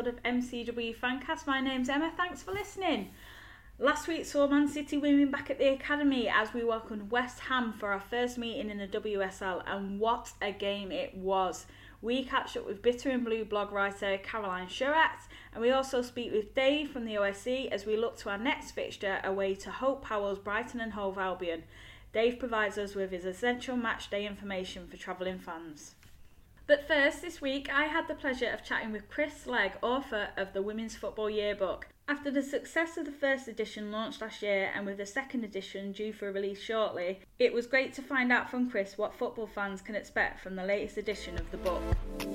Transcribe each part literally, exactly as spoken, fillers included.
episode of M C W Fancast. My name's Emma, thanks for listening. Last week saw Man City women back at the academy as we welcomed West Ham for our first meeting in the W S L, and what a game it was. We catch up with Bitter and Blue blog writer Caroline Sherratt, and we also speak with Dave from the O S C as we look to our next fixture away to Hope Powell's Brighton and Hove Albion. Dave provides us with his essential match day information for travelling fans. But first, this week I had the pleasure of chatting with Chris Legg, author of the Women's Football Yearbook. After the success of the first edition launched last year and with the second edition due for release shortly, it was great to find out from Chris what football fans can expect from the latest edition of the book.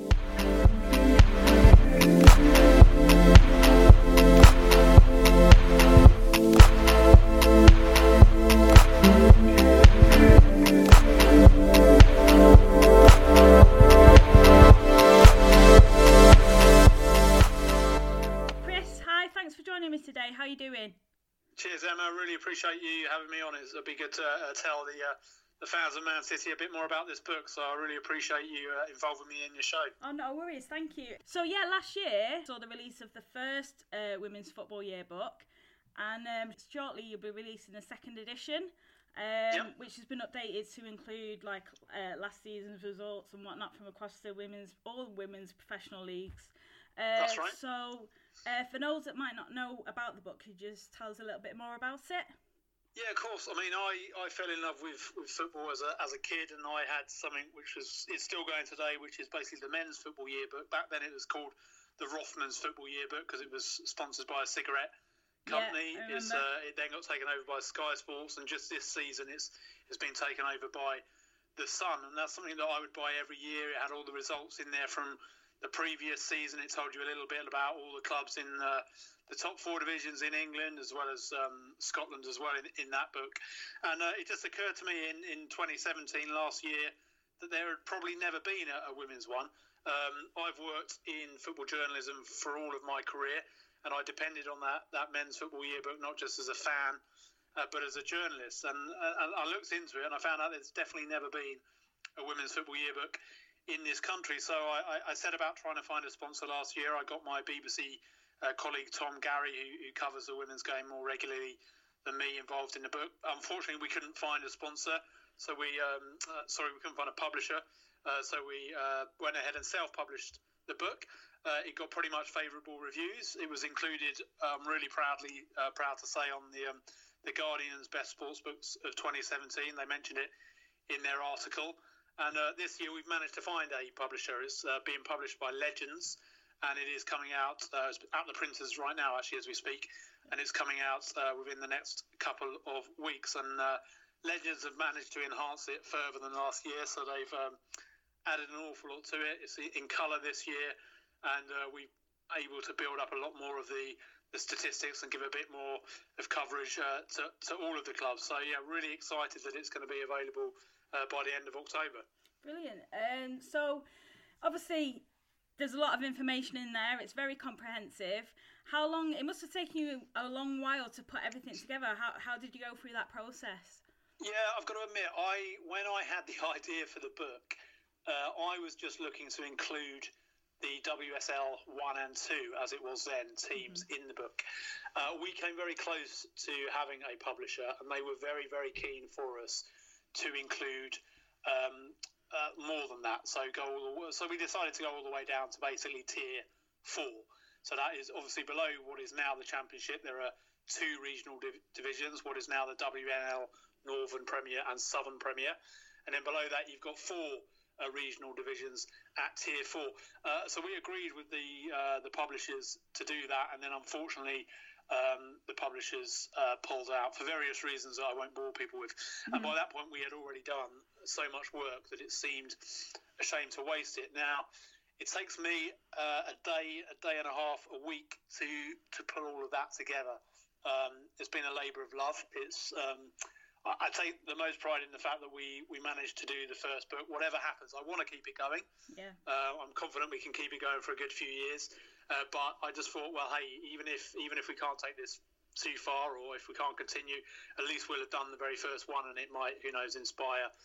Today, how are you doing? Cheers, Emma. Really appreciate you having me on. It'll be good to uh, tell the uh, the fans of Man City a bit more about this book. So I really appreciate you uh, involving me in your show. Oh, no worries. Thank you. So yeah, last year saw the release of the first uh, Women's Football Yearbook, and um, shortly you'll be releasing the second edition, um, yep. which has been updated to include like uh, last season's results and whatnot from across the women's all women's professional leagues. Uh, That's right. So, uh, for those that might not know about the book, could you just tell us a little bit more about it? Yeah, of course. I mean, I, I fell in love with, with football as a as a kid, and I had something which was it's still going today, which is basically the Men's Football Yearbook. Back then, it was called the Rothmans Football Yearbook because it was sponsored by a cigarette company. Yeah, I it's, uh, it then got taken over by Sky Sports, and just this season, it's it's been taken over by the Sun, and that's something that I would buy every year. It had all the results in there from the previous season. It told you a little bit about all the clubs in uh, the top four divisions in England, as well as um, Scotland as well in, in that book. And uh, it just occurred to me in, in twenty seventeen, last year, that there had probably never been a, a women's one. Um, I've worked in football journalism for all of my career, and I depended on that, that Men's Football Yearbook, not just as a fan, uh, but as a journalist. And, and I looked into it, and I found out there's definitely never been a Women's Football Yearbook in this country. So I, I set about trying to find a sponsor last year. I got my B B C uh, colleague Tom Garry, who, who covers the women's game more regularly than me, involved in the book. Unfortunately, we couldn't find a sponsor, so we um, uh, sorry we couldn't find a publisher. Uh, so we uh, went ahead and self-published the book. Uh, it got pretty much favourable reviews. It was included, um, really proudly uh, proud to say, on the um, the Guardian's Best Sports Books of twenty seventeen. They mentioned it in their article. And uh, this year we've managed to find a publisher. It's uh, being published by Legends, and it is coming out uh, it's at the printers right now, actually, as we speak. And it's coming out uh, within the next couple of weeks. And uh, Legends have managed to enhance it further than last year, so they've um, added an awful lot to it. It's in colour this year, and uh, we're able to build up a lot more of the, the statistics and give a bit more of coverage uh, to, to all of the clubs. So, yeah, really excited that it's going to be available Uh, by the end of October. Brilliant. Um, so, obviously, there's a lot of information in there. It's very comprehensive. How long? It must have taken you a long while to put everything together. How how did you go through that process? Yeah, I've got to admit, I when I had the idea for the book, uh, I was just looking to include the W S L one and two, as it was then, teams mm-hmm. in the book. Uh, we came very close to having a publisher, and they were very, very keen for us to include um, uh, more than that. So go all the, so we decided to go all the way down to basically tier four. So that is obviously below what is now the Championship. There are two regional div- divisions, what is now the W N L Northern Premier and Southern Premier. And then below that you've got four uh, regional divisions at tier four. Uh, so we agreed with the uh, the publishers to do that, and then unfortunately Um, the publishers uh, pulled out for various reasons that I won't bore people with. Mm-hmm. And by that point, we had already done so much work that it seemed a shame to waste it. Now, it takes me uh, a day, a day and a half, a week to to put all of that together. Um, it's been a labour of love. It's um, I, I take the most pride in the fact that we, we managed to do the first book. Whatever happens, I want to keep it going. Yeah. Uh, I'm confident we can keep it going for a good few years. Uh, but I just thought, well, hey, even if even if we can't take this too far, or if we can't continue, at least we'll have done the very first one, and it might, who knows, inspire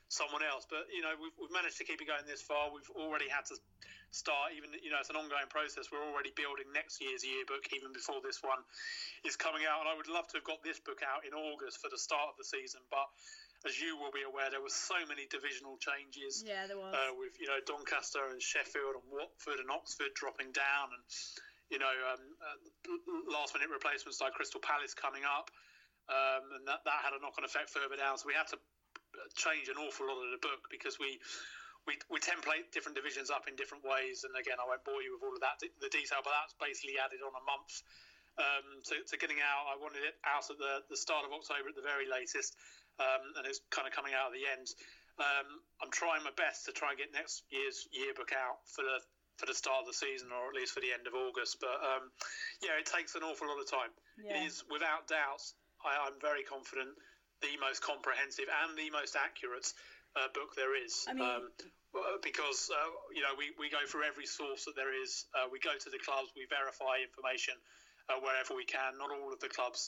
someone else. But, you know, we've, we've managed to keep it going this far. We've already had to start, even, you know, it's an ongoing process. We're already building next year's yearbook even before this one is coming out. And I would love to have got this book out in August for the start of the season. But as you will be aware, there were so many divisional changes. Yeah, there was. Uh, with, you know, Doncaster and Sheffield and Watford and Oxford dropping down, and, you know, um, uh, last-minute replacements like Crystal Palace coming up. Um, and that, that had a knock-on effect further down. So we had to change an awful lot of the book because we we, we template different divisions up in different ways. And again, I won't bore you with all of that, the detail, but that's basically added on a month um, to, to getting out. I wanted it out at the, the start of October at the very latest, um, and it's kind of coming out at the end. Um, I'm trying my best to try and get next year's yearbook out for the for the start of the season, or at least for the end of August. But um, yeah, it takes an awful lot of time. Yeah. It is, without doubt, I, I'm very confident, the most comprehensive and the most accurate uh, book there is. I mean, um, because, uh, you know, we, we go through every source that there is. Uh, we go to the clubs, we verify information uh, wherever we can. Not all of the clubs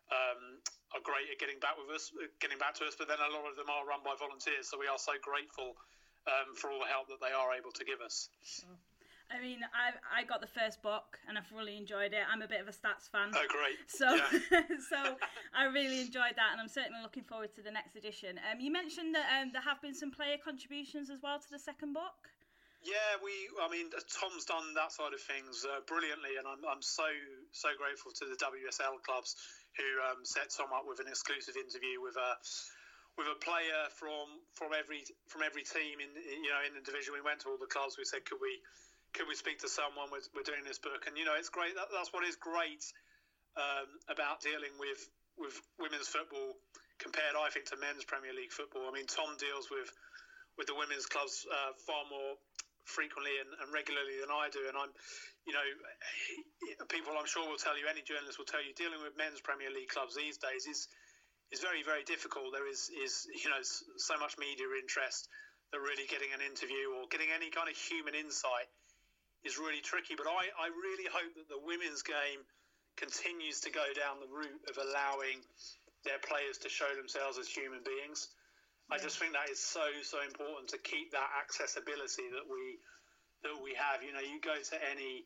um, are great at getting back with us, getting back to us, but then a lot of them are run by volunteers. So we are so grateful um, for all the help that they are able to give us. Sure. I mean, I I got the first book and I've really enjoyed it. I'm a bit of a stats fan. Oh, great. So yeah. so I really enjoyed that, and I'm certainly looking forward to the next edition. Um, you mentioned that um, there have been some player contributions as well to the second book. Yeah, we. I mean, Tom's done that side of things uh, brilliantly, and I'm I'm so so grateful to the W S L clubs who um, set Tom up with an exclusive interview with a with a player from from every from every team in you know in the division. We went to all the clubs. We said, could we could we speak to someone? We're, we're doing this book, and you know it's great. That, that's what is great um, about dealing with with women's football compared, I think, to men's Premier League football. I mean, Tom deals with with the women's clubs uh, far more frequently and, and regularly than I do, and I'm, you know, people I'm sure will tell you, any journalist will tell you, dealing with men's Premier League clubs these days is is very very difficult. There is is you know so much media interest that really getting an interview or getting any kind of human insight is really tricky. But I, I really hope that the women's game continues to go down the route of allowing their players to show themselves as human beings. I just think that is so, so important to keep that accessibility that we that we have. You know, you go to any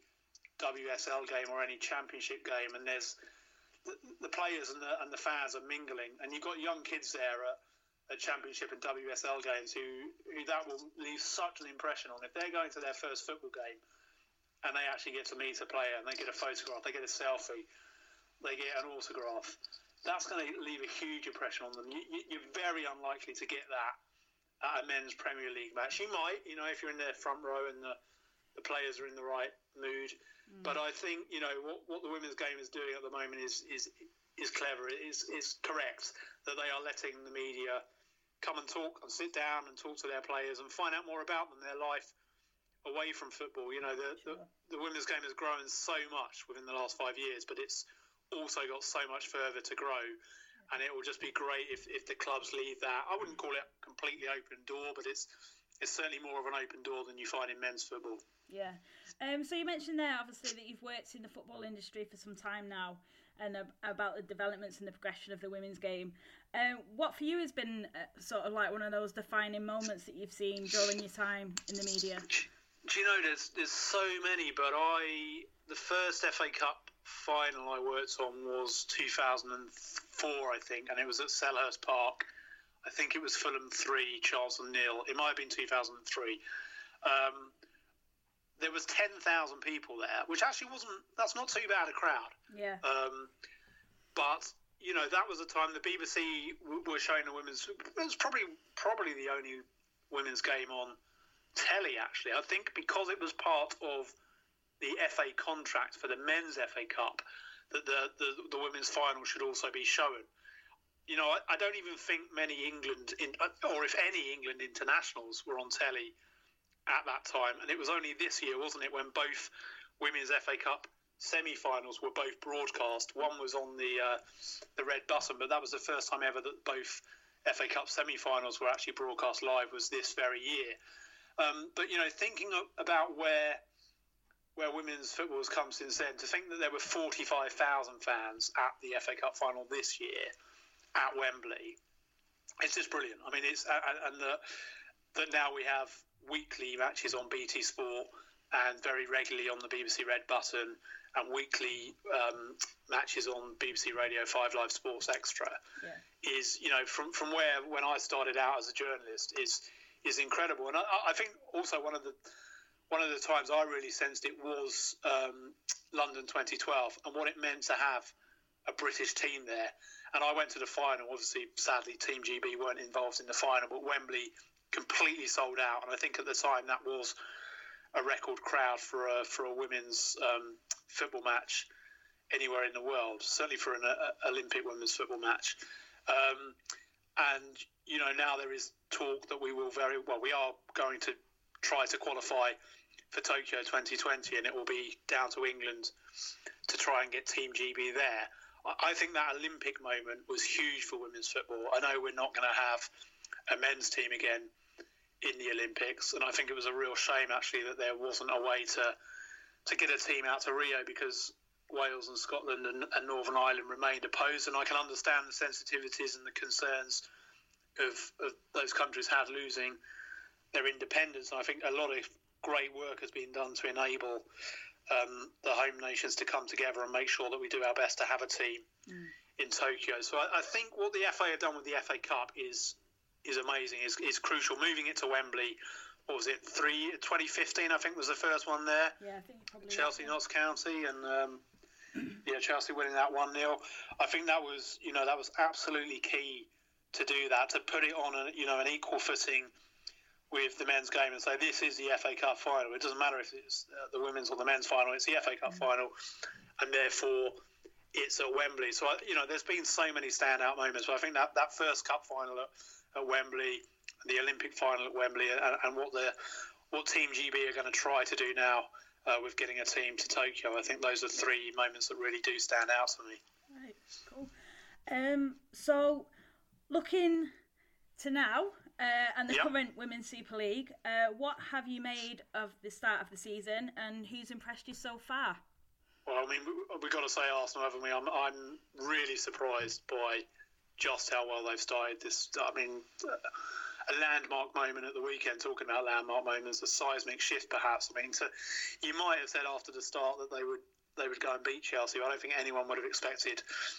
W S L game or any championship game, and there's the, the players and the and the fans are mingling, and you've got young kids there at, at championship and W S L games who, who that will leave such an impression on. If they're going to their first football game and they actually get to meet a player and they get a photograph, they get a selfie, they get an autograph, that's going to leave a huge impression on them. You, you, you're very unlikely to get that at a men's Premier League match. You might, you know, if you're in their front row and the, the players are in the right mood. Mm. But I think, you know, what, what the women's game is doing at the moment is is is clever. It is is correct that they are letting the media come and talk and sit down and talk to their players and find out more about them, their life away from football. You know, the, sure. the, the women's game has grown so much within the last five years, but it's also got so much further to grow, and it will just be great if, if the clubs leave that. I wouldn't call it a completely open door, but it's it's certainly more of an open door than you find in men's football. Yeah. Um. So you mentioned there, obviously, that you've worked in the football industry for some time now, and uh, about the developments and the progression of the women's game. Uh, what for you has been uh, sort of like one of those defining moments that you've seen during your time in the media? Do you know, there's there's so many, but I the first F A Cup final I worked on was two thousand four, I think, and it was at Selhurst Park. I think it was Fulham three, Charlton nil. It might have been two thousand three. Um, there was ten thousand people there, which actually wasn't, that's not too bad a crowd. Yeah. Um, but, you know, that was the time the B B C were showing the women's, it was probably probably the only women's game on telly, actually. I think because it was part of the F A contract for the men's F A Cup that the, the, the women's final should also be shown. You know, I, I don't even think many England, in, or if any England internationals were on telly at that time. And it was only this year, wasn't it, when both women's F A Cup semi-finals were both broadcast. One was on the uh, the red button, but that was the first time ever that both F A Cup semi-finals were actually broadcast live, was this very year. Um, but, you know, thinking about where where women's football has come since then, to think that there were forty-five thousand fans at the F A Cup final this year at Wembley, it's just brilliant. I mean, it's and, and that that now we have weekly matches on B T Sport and very regularly on the B B C Red Button, and weekly um, matches on B B C Radio five Live Sports Extra. Yeah. Is, you know, from from where when I started out as a journalist is is incredible. And I, I think also one of the one of the times I really sensed it was um, London twenty twelve and what it meant to have a British team there. And I went to the final. Obviously, sadly, Team G B weren't involved in the final, but Wembley completely sold out. And I think at the time that was a record crowd for a for a women's um, football match anywhere in the world. Certainly for an uh, Olympic women's football match. Um, and you know, now there is talk that we will very well. We are going to try to qualify for Tokyo twenty twenty, and it will be down to England to try and get Team G B there. I think that Olympic moment was huge for women's football. I know we're not going to have a men's team again in the Olympics, and I think it was a real shame actually that there wasn't a way to to get a team out to Rio, because Wales and Scotland and, and Northern Ireland remained opposed, and I can understand the sensitivities and the concerns of, of those countries had losing their independence. And I think a lot of great work has been done to enable um, the home nations to come together and make sure that we do our best to have a team mm. in Tokyo. So I, I think what the F A have done with the F A Cup is is amazing, is, is crucial. Moving it to Wembley, what was it, three, twenty fifteen I think was the first one there. Yeah, I think probably Chelsea, right, Notts County, and um, yeah, Chelsea winning that one nil. I think that was, you know, that was absolutely key to do that, to put it on a, you know, an equal footing with the men's game and say this is the F A Cup final. It doesn't matter if it's uh, the women's or the men's final, it's the F A Cup mm. final, and therefore it's at Wembley. So, I, you know, there's been so many standout moments, but I think that, that first cup final at, at Wembley, the Olympic final at Wembley, and, and what the what Team G B are going to try to do now uh, with getting a team to Tokyo, I think those are three moments that really do stand out to me. Right, cool. Um, so, looking to now, uh, and the yep. current Women's Super League, uh, what have you made of the start of the season, and who's impressed you so far? Well, I mean, we've got to say Arsenal, haven't we? I'm, I'm really surprised by just how well they've started this. I mean, a landmark moment at the weekend, talking about landmark moments, a seismic shift perhaps. I mean, so you might have said after the start that they would they would go and beat Chelsea. I don't think anyone would have expected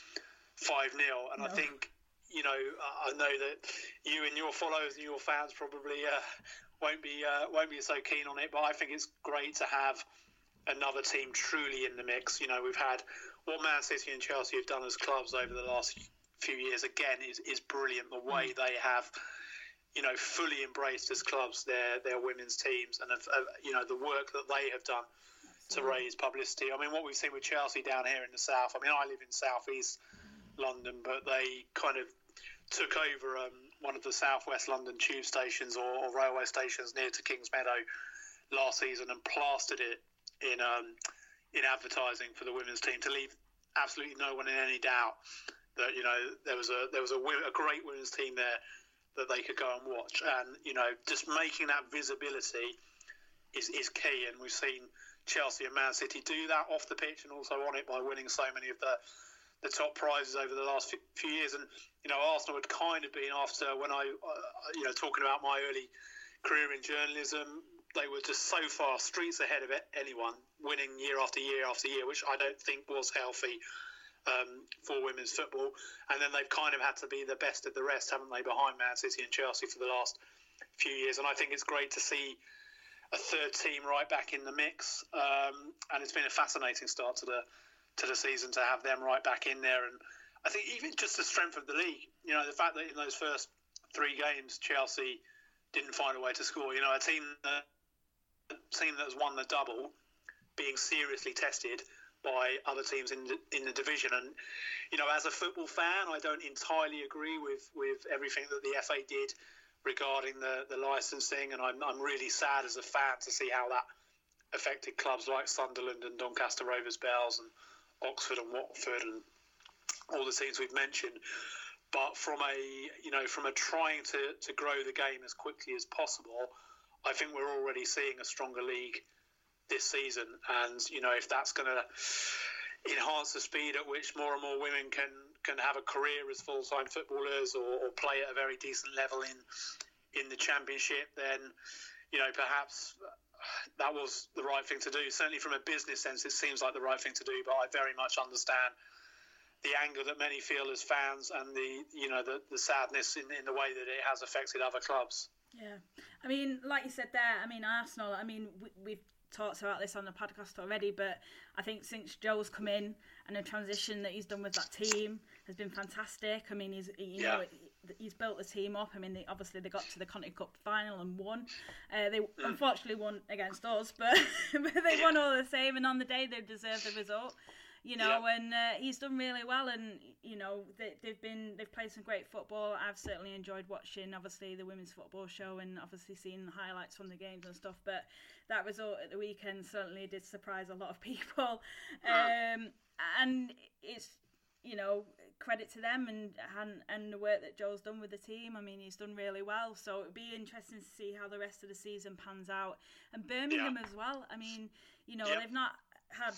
five nil. And no. I think, you know, I know that you and your followers and your fans probably uh, won't be uh, won't be so keen on it, but I think it's great to have another team truly in the mix. You know, we've had what Man City and Chelsea have done as clubs over the last few years. Again, is is brilliant. The way they have, you know, fully embraced as clubs their their women's teams, and have, uh, you know, the work that they have done to raise publicity. I mean, what we've seen with Chelsea down here in the south. I mean, I live in southeast London, but they kind of took over um, one of the southwest London tube stations or, or railway stations near to Kings Meadow last season and plastered it in um, in advertising for the women's team, to leave absolutely no one in any doubt that, you know, there was a there was a, a great women's team there that they could go and watch. And, you know, just making that visibility is, is key. And we've seen Chelsea and Man City do that off the pitch and also on it by winning so many of the the top prizes over the last few years. And, you know, Arsenal had kind of been, after when I, uh, you know, talking about my early career in journalism, they were just so far streets ahead of it, anyone, winning year after year after year, which I don't think was healthy um, for women's football. And then they've kind of had to be the best of the rest, haven't they, behind Man City and Chelsea for the last few years. And I think it's great to see a third team right back in the mix. Um, and it's been a fascinating start to the to the season to have them right back in there. And I think even just the strength of the league, you know, the fact that in those first three games, Chelsea didn't find a way to score. You know, a team that team that has won the double being seriously tested by other teams in the, in the division. And, you know, as a football fan, I don't entirely agree with, with everything that the F A did regarding the, the licensing, and I'm, I'm really sad as a fan to see how that affected clubs like Sunderland and Doncaster Rovers Bells and Oxford and Watford and all the teams we've mentioned. But from a, you know, from a trying to, to grow the game as quickly as possible, I think we're already seeing a stronger league this season. And, you know, if that's going to enhance the speed at which more and more women can, can have a career as full-time footballers or, or play at a very decent level in in the Championship, then, you know, perhaps that was the right thing to do. Certainly from a business sense, it seems like the right thing to do, but I very much understand the anger that many feel as fans and the, you know, the, the sadness in, in the way that it has affected other clubs. Yeah. I mean, like you said there, I mean, Arsenal, I mean, we, we've talked about this on the podcast already, but I think since Joe's come in and the transition that he's done with that team has been fantastic. I mean, he's, you yeah. know, he's built the team up. I mean, they, obviously they got to the Conti Cup final and won. Uh, they mm. unfortunately won against us, but, but they won all the same, and on the day they deserved the result. You know, yeah. and uh, he's done really well, and you know they, they've been they've played some great football. I've certainly enjoyed watching, obviously, the women's football show, and obviously seeing the highlights from the games and stuff. But that result at the weekend certainly did surprise a lot of people, um, and it's, you know, credit to them and, and and the work that Joe's done with the team. I mean, he's done really well, so it'd be interesting to see how the rest of the season pans out. And Birmingham yeah. as well. I mean, you know, yeah. they've not had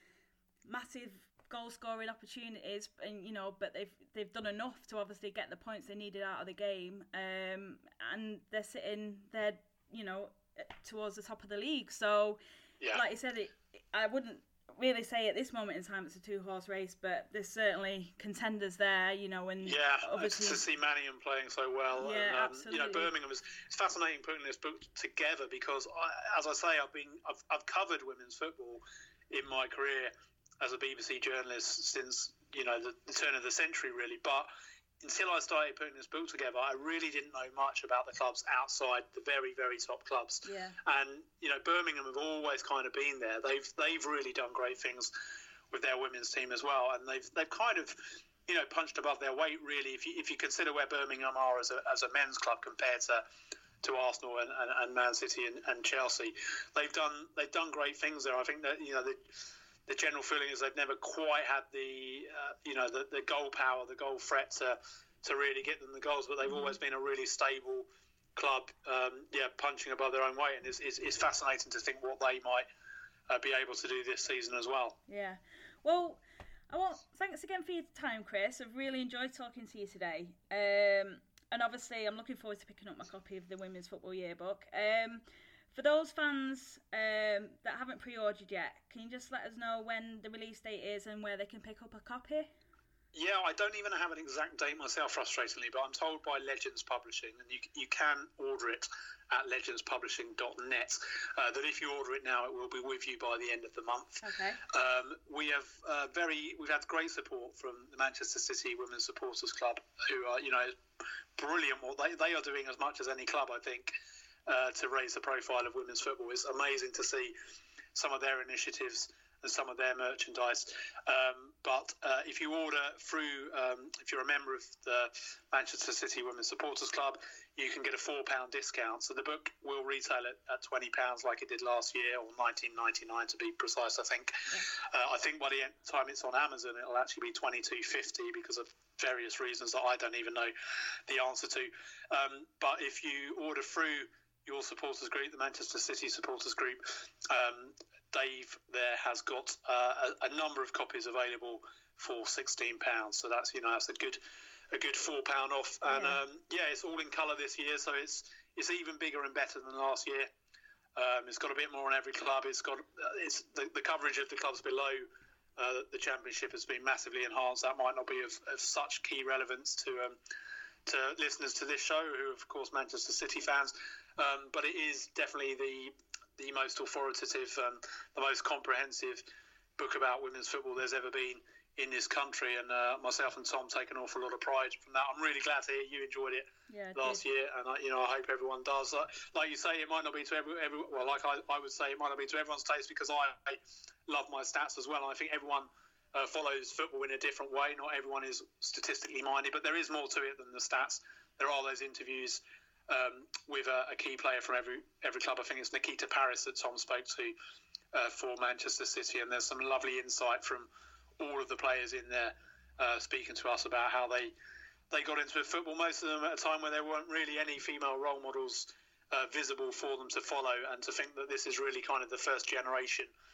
massive goal scoring opportunities, and you know, but they've they've done enough to obviously get the points they needed out of the game, um, and they're sitting there, you know, towards the top of the league. So, yeah. like you said, it, I wouldn't really say at this moment in time it's a two horse race, but there's certainly contenders there, you know, and yeah, obviously to see Manningham playing so well. Yeah, and, um, absolutely. You know, Birmingham is it's fascinating putting this book together because, I, as I say, I've been I've I've covered women's football in my career as a B B C journalist since, you know, the, the turn of the century, really. But until I started putting this book together, I really didn't know much about the clubs outside the very, very top clubs. Yeah. And, you know, Birmingham have always kind of been there. They've they've really done great things with their women's team as well. And they've they've kind of, you know, punched above their weight, really, if you if you consider where Birmingham are as a as a men's club compared to to Arsenal and, and, and Man City and, and Chelsea. They've done they've done great things there. I think that, you know, the the general feeling is they've never quite had the, uh, you know, the, the goal power, the goal threat to to really get them the goals, but they've mm-hmm. always been a really stable club, um, yeah, punching above their own weight, and it's, it's, it's fascinating to think what they might uh, be able to do this season as well. Yeah. Well, I want thanks again for your time, Chris. I've really enjoyed talking to you today. Um, and obviously, I'm looking forward to picking up my copy of the Women's Football Yearbook. Um, For those fans um, that haven't pre-ordered yet, can you just let us know when the release date is and where they can pick up a copy? Yeah, I don't even have an exact date myself, frustratingly, but I'm told by Legends Publishing, and you you can order it at legends publishing dot net, uh, that if you order it now, it will be with you by the end of the month. Okay. Um, we have uh, very we've had great support from the Manchester City Women's Supporters Club, who are, you know, brilliant. What they they are doing as much as any club, I think. Uh, to raise the profile of women's football. It's amazing to see some of their initiatives and some of their merchandise. Um, but uh, if you order through, um, if you're a member of the Manchester City Women's Supporters Club, you can get a four pound discount. So the book will retail at, at twenty pounds like it did last year, or nineteen ninety-nine to be precise, I think. Yeah. Uh, I think by the time it's on Amazon, it'll actually be twenty-two fifty because of various reasons that I don't even know the answer to. Um, but if you order through your supporters group, the Manchester City supporters group, um, Dave there has got uh, a, a number of copies available for sixteen pounds. So that's, you know, that's a good a good four pound off. And yeah. Um, yeah, it's all in colour this year, so it's it's even bigger and better than last year. Um, it's got a bit more on every club. It's got it's the, the coverage of the clubs below uh, the Championship has been massively enhanced. That might not be of, of such key relevance to um, to listeners to this show, who are, of course, Manchester City fans. Um, but it is definitely the the most authoritative, um, the most comprehensive book about women's football there's ever been in this country. And uh, myself and Tom take an awful lot of pride from that. I'm really glad to hear you enjoyed it yeah, last did. year, and I, you know, I hope everyone does. Like, like you say, it might not be to every, every well, like I, I would say, it might not be to everyone's taste, because I, I love my stats as well. And I think everyone uh, follows football in a different way. Not everyone is statistically minded, but there is more to it than the stats. There are those interviews Um, with a, a key player from every every club. I think it's Nikita Paris that Tom spoke to uh, for Manchester City, and there's some lovely insight from all of the players in there uh, speaking to us about how they they got into football, most of them at a time when there weren't really any female role models uh, visible for them to follow, and to think that this is really kind of the first generation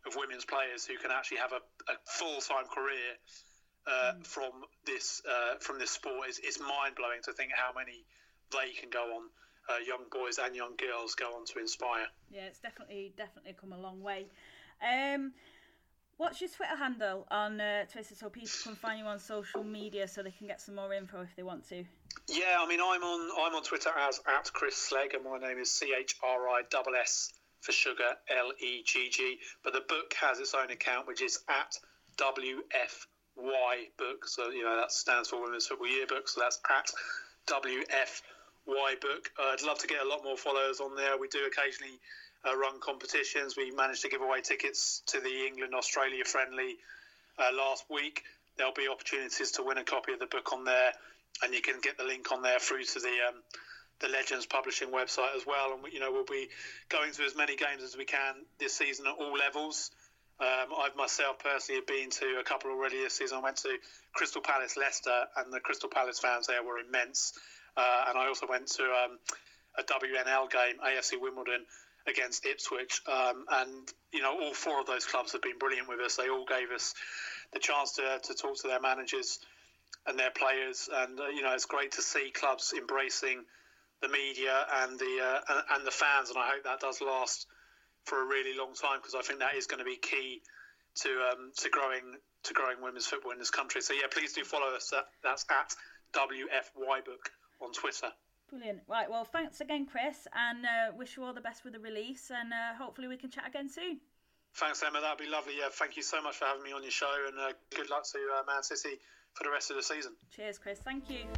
of women's players who can actually have a, a full-time career uh, mm. from this uh, from this sport is, is mind-blowing to think how many they can go on, uh, young boys and young girls go on to inspire. Yeah, it's definitely definitely come a long way. Um, what's your Twitter handle on uh, Twitter so people can find you on social media so they can get some more info if they want to? Yeah, I mean, I'm on I'm on Twitter as at Chris Slegg, and my name is C H R I S S for sugar, L E G G. But the book has its own account, which is at W F Y Book. So, you know, that stands for Women's Football Yearbook. So that's at W F Y Book. Uh, I'd love to get a lot more followers on there. We do occasionally uh, run competitions. We managed to give away tickets to the England-Australia friendly uh, last week. There'll be opportunities to win a copy of the book on there. And you can get the link on there through to the um, the Legends Publishing website as well. And, you know, we'll be going to as many games as we can this season at all levels. Um, I've myself personally have been to a couple already this season. I went to Crystal Palace Leicester, and the Crystal Palace fans there were immense. Uh, and I also went to um, a W N L game, A F C Wimbledon, against Ipswich. Um, and, you know, all four of those clubs have been brilliant with us. They all gave us the chance to, to talk to their managers and their players, and uh, you know, it's great to see clubs embracing the media and the uh, and, and the fans, and I hope that does last for a really long time, because I think that is going to be key to um, to growing to growing women's football in this country. So yeah, please do follow us. That, that's at W F Y Book on Twitter. Brilliant. Right, well, thanks again, Chris, and uh, wish you all the best with the release, and uh, hopefully we can chat again soon. Thanks, Emma. That'd be lovely. Yeah, thank you so much for having me on your show, and uh, good luck to uh, Man City for the rest of the season. Cheers, Chris. Thank you.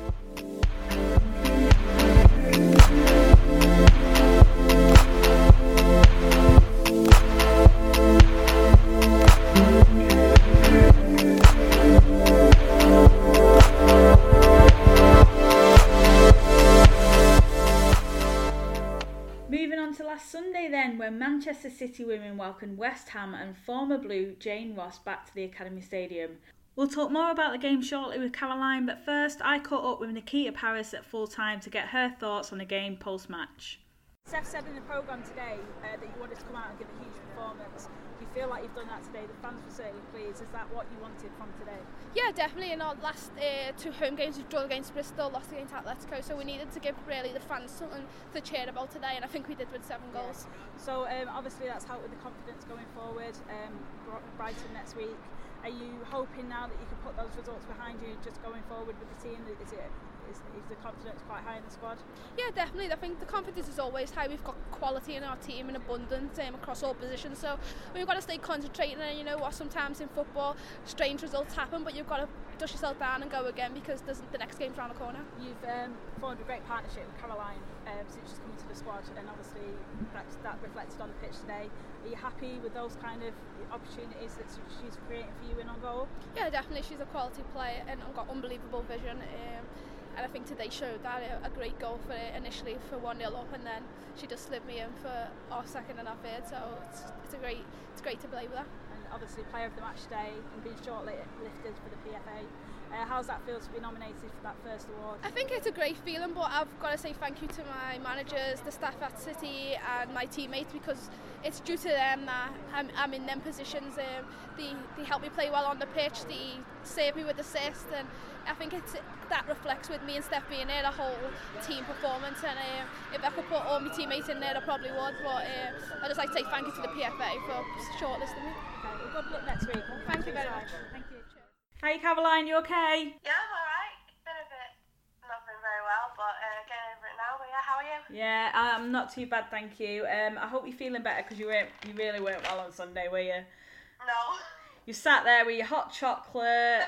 Moving on to last Sunday then, when Manchester City women welcomed West Ham and former Blue Jane Ross back to the Academy Stadium. We'll talk more about the game shortly with Caroline, but first I caught up with Nikita Parris at full time to get her thoughts on the game post-match. Steph said in the programme today uh, that you wanted to come out and give a huge performance. Do you feel like you've done that today? The fans were certainly pleased. Is that what you wanted from today? Yeah, definitely. In our last uh, two home games, we've drawn against Bristol, lost against Atletico, so we needed to give really the fans something to cheer about today, and I think we did with seven goals. Yeah. So um, obviously that's helped with the confidence going forward. Um, Brighton next week. Are you hoping now that you can put those results behind you, just going forward with the team? Is it is, is the confidence quite high in the squad? Yeah, definitely. I think the confidence is always high. We've got quality in our team in abundance um, across all positions, so we've got to stay concentrating. And you know what, sometimes in football strange results happen, but you've got to dust yourself down and go again, because there's, the next game's around the corner. You've um, formed a great partnership with Caroline um, since she's come to the squad, and obviously that, that reflected on the pitch today. Are you happy with those kind of opportunities that she's creating for you in on goal? Yeah, definitely. She's a quality player and got unbelievable vision. Um, and I think today showed that. A great goal for it initially for one nil up, and then she just slid me in for our second and our third. So it's, it's a great it's great to play with her. And obviously player of the match today and being shortlisted for the P F A. Uh, how's that feel to be nominated for that first award? I think it's a great feeling, but I've got to say thank you to my managers, the staff at City and my teammates, because it's due to them that I'm, I'm in them positions. Um, they, they help me play well on the pitch, they save me with assists, and I think it's that reflects with me and Steph being there, the whole team performance. And um, if I could put all my teammates in there, I probably would, but um, I'd just like to say thank you to the P F A for shortlisting me. Okay, well, good luck next week. Thank you very much. Thank you. Hi Caroline, you okay? Yeah, I'm alright. Been a bit, not been very well, but uh, getting over it now. But yeah, how are you? Yeah, I'm not too bad, thank you. Um, I hope you're feeling better, because you weren't, you really weren't well on Sunday, were you? No. You sat there with your hot chocolate,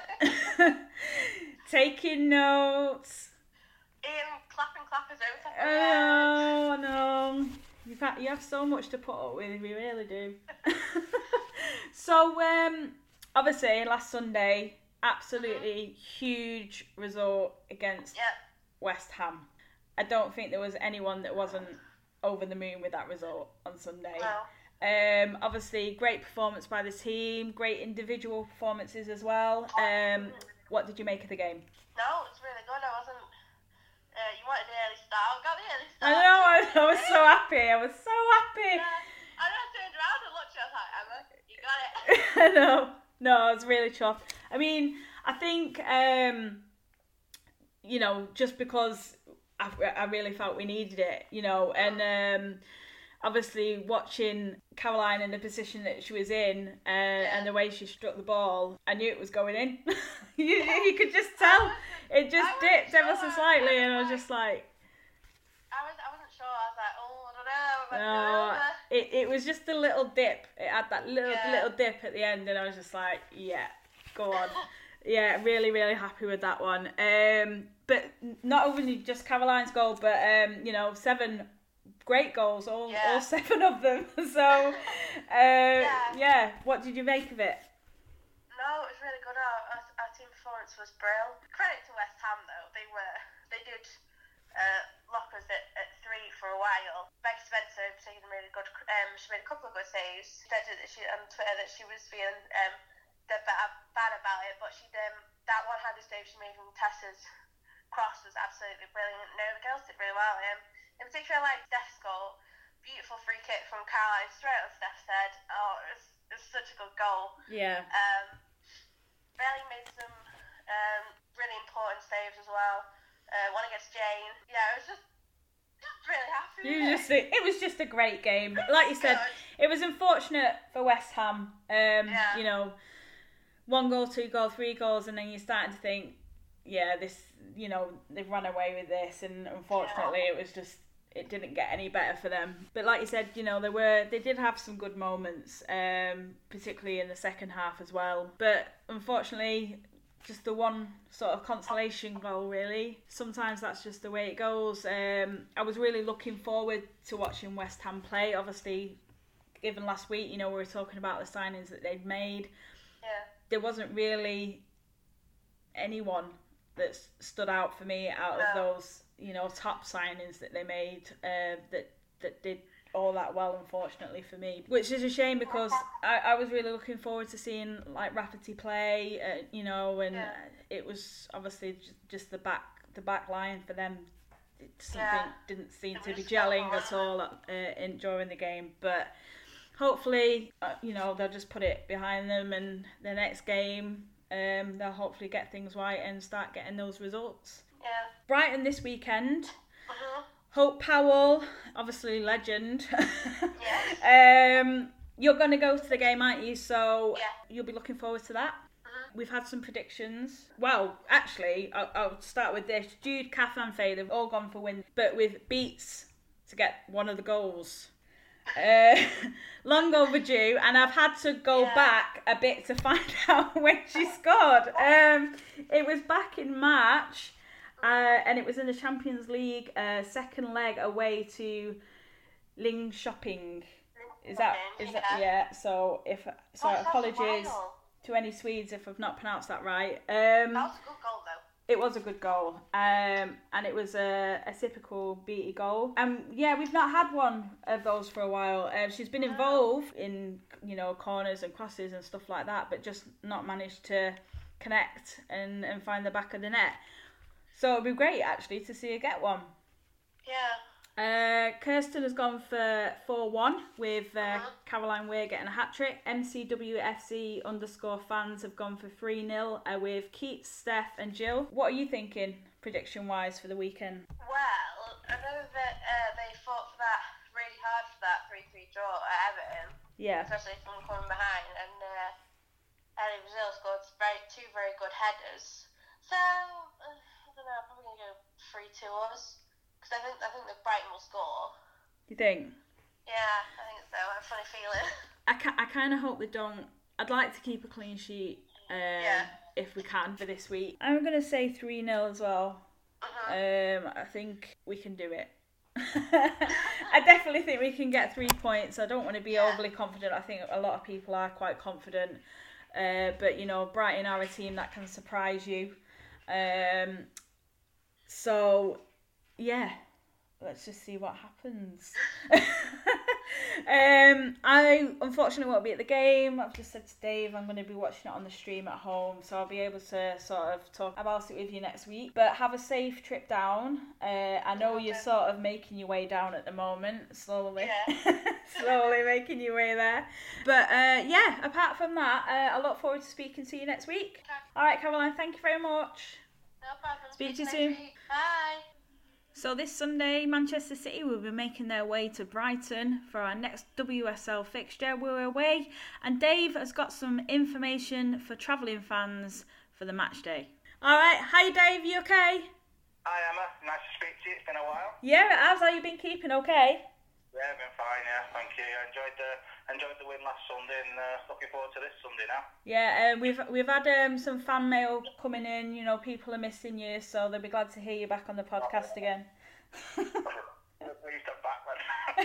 taking notes. Ian clapping clappers over. Oh no, you've had, you have so much to put up with, you really do. So, um, obviously last Sunday, absolutely huge result against yep. West Ham. I don't think there was anyone that wasn't over the moon with that result on Sunday. No. Um, obviously, great performance by the team, great individual performances as well. Um, what did you make of the game? No, it's really good. I wasn't. Uh, you wanted the early start. I got the early start. I know. I, I was so happy. I was so happy. Yeah. I just turned around and looked. I was like, Emma. no, no, it's really tough. I mean, I think, um, you know, just because I, I really felt we needed it, you know, and um, obviously watching Caroline in the position that she was in uh, yeah. and the way she struck the ball, I knew it was going in. you, you could just tell. It just dipped sure. ever so slightly, and I was just like... I, was, I wasn't sure. I was like, oh, I don't know. No, it, it was just a little dip. It had that little yeah. little dip at the end, and I was just like, yeah, go on. Yeah, really, really happy with that one. Um, but not only just Caroline's goal, but, um, you know, seven... great goals, all yeah. all seven of them. So, uh, yeah. yeah, what did you make of it? No, it was really good. Our, our, our team performance was brilliant. Credit to West Ham though, they were they did uh, lock us at, at three for a while. Becky Spencer in particular really good. Um, she made a couple of good saves. She said that she on Twitter that she was feeling um bad, bad about it, but she um that one-handed save she made from Tessa's cross was absolutely brilliant. No, the girls did really well. Um, In particular, like Steph's goal, beautiful free kick from Caroline, straight on Steph's head. Oh, it was, it was such a good goal. Yeah. Um, Bailey made some um, really important saves as well. Uh, one against Jane. Yeah, I was just, just really happy with it. Just, it was just a great game. Like you said, it was unfortunate for West Ham. Um, yeah. You know, one goal, two goal, three goals, and then you're starting to think, yeah, this, you know, they've run away with this, and unfortunately yeah. it was just, it didn't get any better for them. But like you said, you know, they were they did have some good moments, um, particularly in the second half as well. But unfortunately, just the one sort of consolation goal, really. Sometimes that's just the way it goes. Um, I was really looking forward to watching West Ham play. Obviously, given last week, you know, we were talking about the signings that they'd made. Yeah. There wasn't really anyone that stood out for me out no. of those, you know, top signings that they made uh, that that did all that well, unfortunately for me, which is a shame because I, I was really looking forward to seeing like Rafferty play, uh, you know, and yeah. it was obviously just, just the back the back line for them. It something yeah. didn't seem it to be gelling at all uh, in during the game, but hopefully, uh, you know, they'll just put it behind them, and the next game. Um, they'll hopefully get things right and start getting those results. Yeah. Brighton this weekend. Uh-huh. Hope Powell, obviously legend. Yeah. um, you're going to go to the game, aren't you? So yeah. you'll be looking forward to that. Uh-huh. We've had some predictions. Well, actually, I'll, I'll start with this. Jude, Kath and Faye, they've all gone for wins, but with Beats to get one of the goals. Uh, long overdue, and I've had to go yeah. back a bit to find out when she scored. Um, it was back in March, uh, and it was in the Champions League uh, second leg away to Ling Shopping. Is that is that yeah? So if so, oh, apologies to any Swedes if I've not pronounced that right. Um, that was a good goal though. It was a good goal, um, and it was a, a typical Beattie goal. Um, yeah, we've not had one of those for a while. Uh, she's been involved in, you know, corners and crosses and stuff like that, but just not managed to connect and, and find the back of the net. So it'd be great actually to see her get one. Yeah. Uh, Kirsten has gone for four one with uh, uh-huh. Caroline Weir getting a hat-trick. M C W F C underscore fans have gone for three nil uh, with Keats, Steph and Jill. What are you thinking, prediction-wise, for the weekend? Well, I know that uh, they fought for that really hard for that three three draw at Everton. Yeah. Especially from coming behind. And uh, Ellie Brazil scored very, two very good headers. So, uh, I don't know, I'm probably going to go three two us. Because I think, I think that Brighton will score. You think? Yeah, I think so. I have a funny feeling. I, ca- I kind of hope they don't. I'd like to keep a clean sheet um, yeah. if we can for this week. I'm going to say three nil as well. Uh-huh. Um, I think we can do it. I definitely think we can get three points. I don't want to be yeah. overly confident. I think a lot of people are quite confident. Uh, but, you know, Brighton are a team that can surprise you. Um, so... Yeah, let's just see what happens. um, I unfortunately won't be at the game. I've just said to Dave I'm going to be watching it on the stream at home, so I'll be able to sort of talk about it with you next week. But have a safe trip down. Uh, I know you're sort of making your way down at the moment, slowly. Yeah. Slowly making your way there. But uh, yeah, apart from that, uh, I look forward to speaking to you next week. Okay. Alright, Caroline, thank you very much. No problem. Speak to you Next soon. week. Bye. So this Sunday, Manchester City will be making their way to Brighton for our next W S L fixture. We're away, and Dave has got some information for travelling fans for the match day. Alright, hi Dave, you okay? Hi Emma, nice to speak to you, it's been a while. Yeah, it has. How you been keeping? Okay? Yeah, I've been fine, yeah, thank you. I enjoyed the enjoyed the win last Sunday and uh, looking forward to this Sunday now. Yeah, um, we've we've had um, some fan mail coming in, you know, people are missing you, so they'll be glad to hear you back on the podcast again. Please come back then.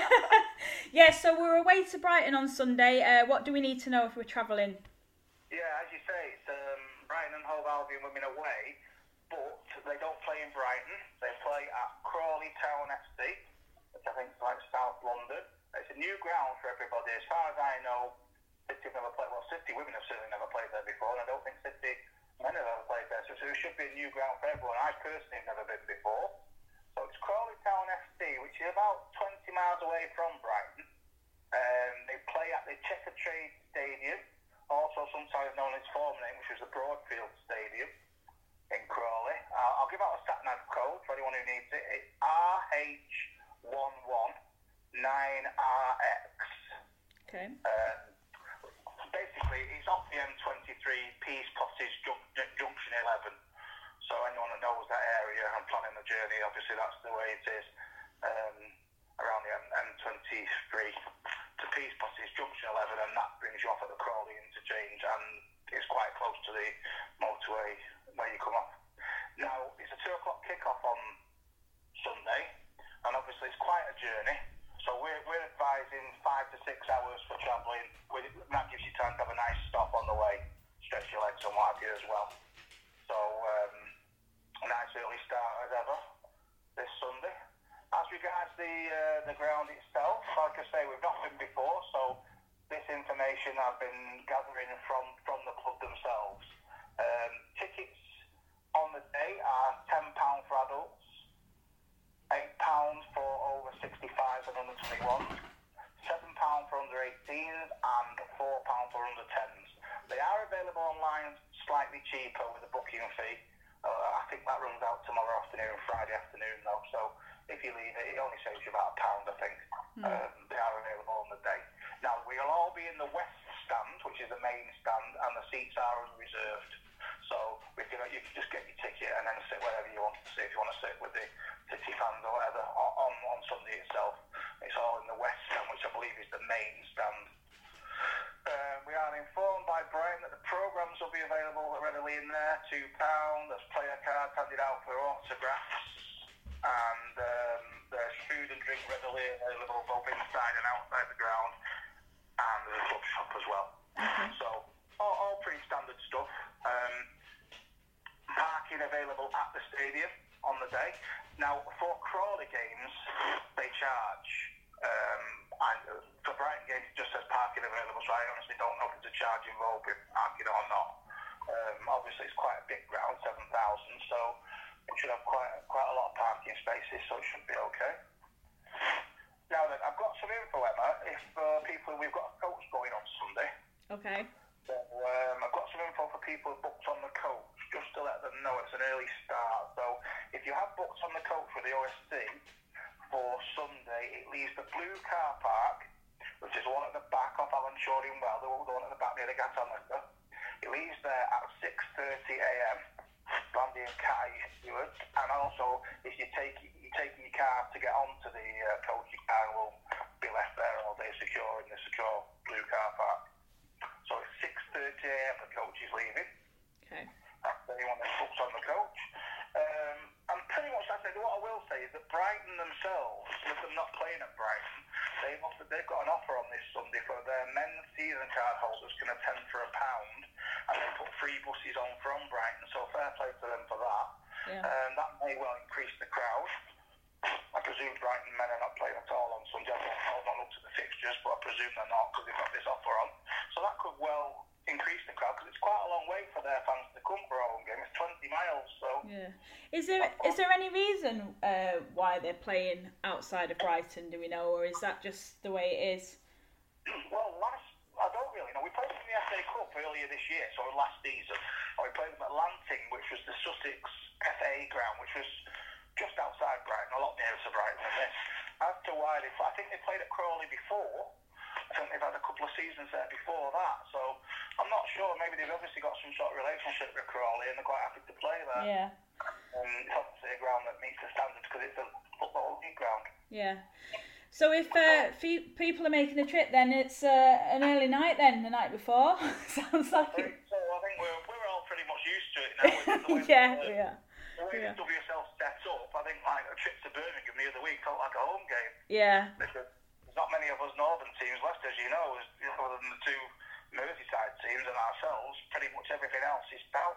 Yeah, so we're away to Brighton on Sunday. Uh, what do we need to know if we're travelling? Yeah, as you say, it's um, Brighton and Hove Albion women away, but they don't play in Brighton. They play at Crawley Town F C, which I think is like South London. It's a new ground for everybody. As far as I know, City have never played, well, City women have certainly never played there before, and I don't think City men have ever played there, so it should be a new ground for everyone. I personally have never been before. So it's Crawley Town F C, which is about twenty miles away from Brighton. Um, they play at the Checkatrade Stadium, also sometimes known as its former name, which was the Broadfield Stadium in Crawley. Uh, I'll give out a sat-nav code for anyone who needs it. It's R H one one nine R X. Okay. Um, basically, it's off the M twenty-three, Peace Cottage Jun- Junction eleven. So anyone that knows that area and planning the journey, obviously that's the way it is. Um, around the M twenty-three to Peace Cottage Junction eleven, and that brings you off at the Crawley interchange, and it's quite close to the motorway where you come off. Now, it's a two o'clock kick-off on Sunday, and obviously it's quite a journey. So we're, we're advising five to six hours for travelling. That gives you time to have a nice stop on the way, stretch your legs and what have you as well. So, um, a nice early start as ever this Sunday. As regards the uh, the ground itself, like I say, we've not been before, so this information I've been gathering from, from the club themselves. Um, tickets on the day are ten pounds for adults, eight pounds for over sixty-five and under twenty-one, seven pounds for under eighteens, and four pounds for under tens. They are available online slightly cheaper with a booking fee. Uh, I think that runs out tomorrow afternoon, Friday afternoon though, so if you leave it, it only saves you about a pound, I think. Mm. Um, they are available on the day. Now, we'll all be in the west stand, which is the main stand, and the seats are unreserved. So we can, you can just get your ticket and then sit wherever you want to sit, if you want to sit with the City fans or whatever, on, on Sunday itself. It's all in the west stand, which I believe is the main stand. Uh, we are informed by Brian that the programmes will be available readily in there, two pounds. There's player cards handed out for autographs, and um, there's food and drink readily available both inside and outside the ground, and there's a club shop as well. Okay. So all, all pretty standard stuff. Um, parking available at the stadium on the day. Now, for Crawley games, they charge. Um, and for Brighton games, it just says parking available, so I honestly don't know if there's a charge involved with parking or not. Um, obviously, it's quite a big ground, seven thousand, so it should have quite quite a lot of parking spaces, so it should be okay. Now then, I've got some info, Emma. If uh, people, we've got a coach going on Sunday. Okay. So, um, I've got some info for people who booked on the coach, just to let them know it's an early start. So, if you have booked on the coach with the O S C for Sunday, it leaves the blue car park, which is the one at the back off Alan Shorting Well, the one at the back near the Gatton Lister. It leaves there at six thirty a m. Brandy and Kai stewards, and also if you take you take your car to get onto the uh, coach, your car will be left there all day secure in the secure blue car park. So it's six thirty a m the coach is leaving. Okay. That's anyone that books on the coach. Um, and pretty much that's it. What I will say is that Brighton themselves, with them not playing at Brighton, they've offered, they've got an offer on this Sunday for their men's season card holders can attend for a pound, and they put free buses on from Brighton. So fair play to them for that. Yeah. Um, that may well increase the crowd. I presume Brighton men are not playing at all on Sunday. I've not looked at the fixtures, but I presume they're not because they've got this offer on. So that could well increase the crowd because it's quite a long way for their fans to come for a home game. It's twenty miles, so... Yeah. Is there is there any reason uh, why they're playing outside of Brighton, do we know, or is that just the way it is? Well, last... I don't really know. We played them in the F A Cup earlier this year, so last season. And we played them at Lanting, which was the Sussex F A ground, which was just outside Brighton, a lot nearer to Brighton than this. As to why they... I think they played at Crawley before. I think they've had a couple of seasons there before that, so I'm not sure. Maybe they've obviously got some sort of relationship with Crawley and they're quite happy to play there. Yeah. Um, it's obviously a ground that meets the standards because it's a football league ground. Yeah. So if uh, fe- people are making the trip, then it's uh, an early night then, the night before? Sounds like I think, so I think we're, we're all pretty much used to it now. With the way yeah, the, yeah. The way yeah. the W S L set up, I think like a trip to Birmingham the other week felt like a home game. Yeah. Because there's not many of us northern teams left, as you know, as, you know, other than the two Merseyside teams and ourselves. Pretty much everything else is south.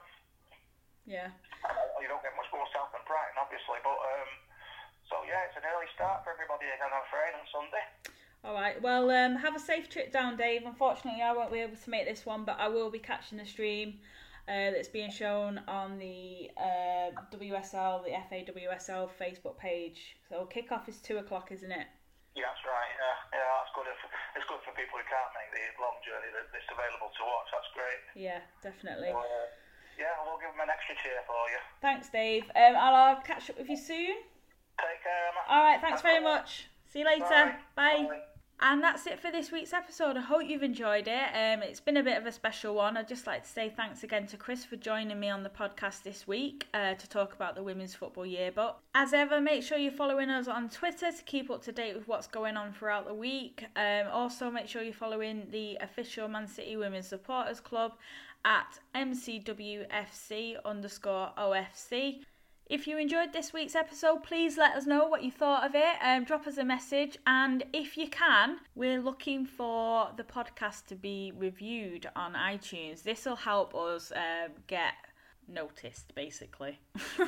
Yeah. You don't get much more south than Brighton, obviously, but um, so yeah, it's an early start for everybody again on Friday and Sunday. All right. Well, um, have a safe trip down, Dave. Unfortunately, I won't be able to make this one, but I will be catching the stream uh, that's being shown on the uh, W S L, the F A W S L Facebook page. So kickoff is two o'clock, isn't it? Yeah, that's right. Yeah, yeah, that's good. It's good for people who can't make the long journey that it's available to watch. That's great. Yeah, definitely. So, uh, yeah, we'll give them an extra cheer for you. Thanks, Dave. Um, I'll, I'll catch up with you soon. Take care, Emma. All right, thanks very much. See you later. Bye. Bye. Bye. And that's it for this week's episode. I hope you've enjoyed it. Um, it's been a bit of a special one. I'd just like to say thanks again to Chris for joining me on the podcast this week uh, to talk about the Women's Football Yearbook. As ever, make sure you're following us on Twitter to keep up to date with what's going on throughout the week. Um, also, make sure you're following the official Man City Women's Supporters Club at M C W F C underscore O F C. If you enjoyed this week's episode, please let us know what you thought of it. Um, drop us a message, and if you can, we're looking for the podcast to be reviewed on iTunes. This will help us uh, get noticed, basically.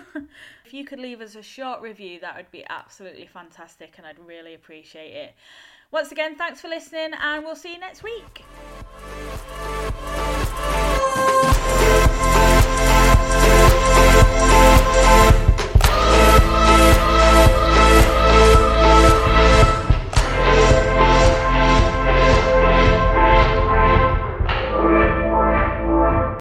If you could leave us a short review, that would be absolutely fantastic, and I'd really appreciate it. Once again, thanks for listening, and we'll see you next week.